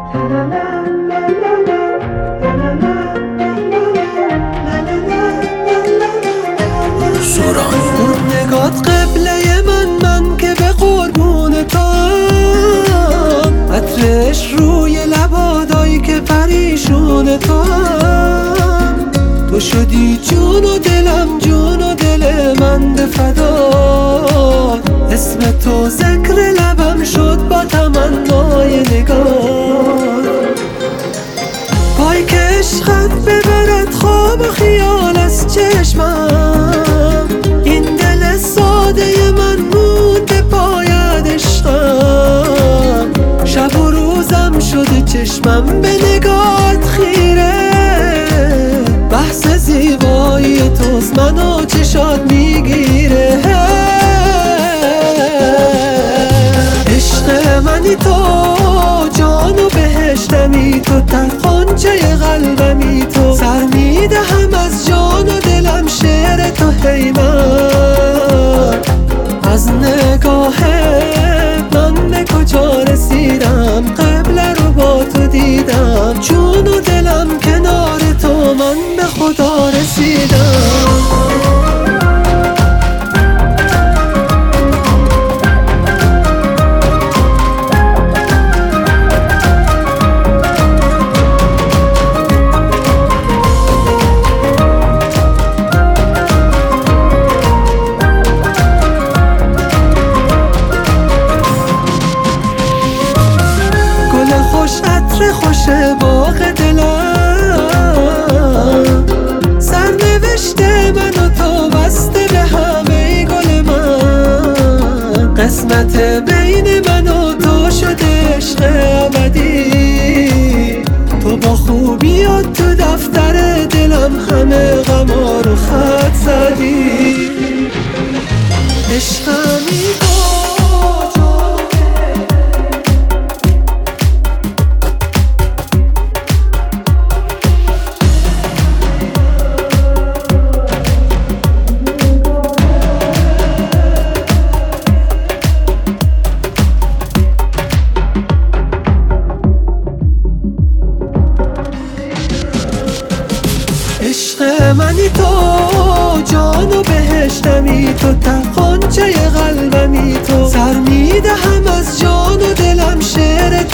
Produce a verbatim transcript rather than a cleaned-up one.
اون نگات قبله من، من که به قربون تو هم، عطرش روی لبادایی که پریشون تو هم. تو شدی جون و دلم، جون و دل من به فدا. اسم تو ذکر لبم شد با تمنای نگاه. پای که عشقت ببرد خواب و خیال از چشمم، این دل ساده من مونده پاید عشقم. شب و روزم شده چشمم به نگات خیره، بحث زیبایی توست منو چشات میگیره. عشق منی تو، جان و بهشتمی تو، در قنچه قلبمی تو. سر میدهم از جان و دلم شعر تو هی من. از نگاه من به کجا رسیدم، قبل رو با تو دیدم. جون و دلم کنار تو، من به خدا رسیدم. عطر خوش باغ دلم، سرنوشت من و تو بسته به همه گل من. قسمت بین من و تو شده عشق ابدی. تو با خوبیات تو دفتر دلم همه غما رو خط زدی. عشقمی تو عشق منی تو، جان و بهشتمی تو، در قنچه قلبمی تو. سر میدهم از جان و دلم شعر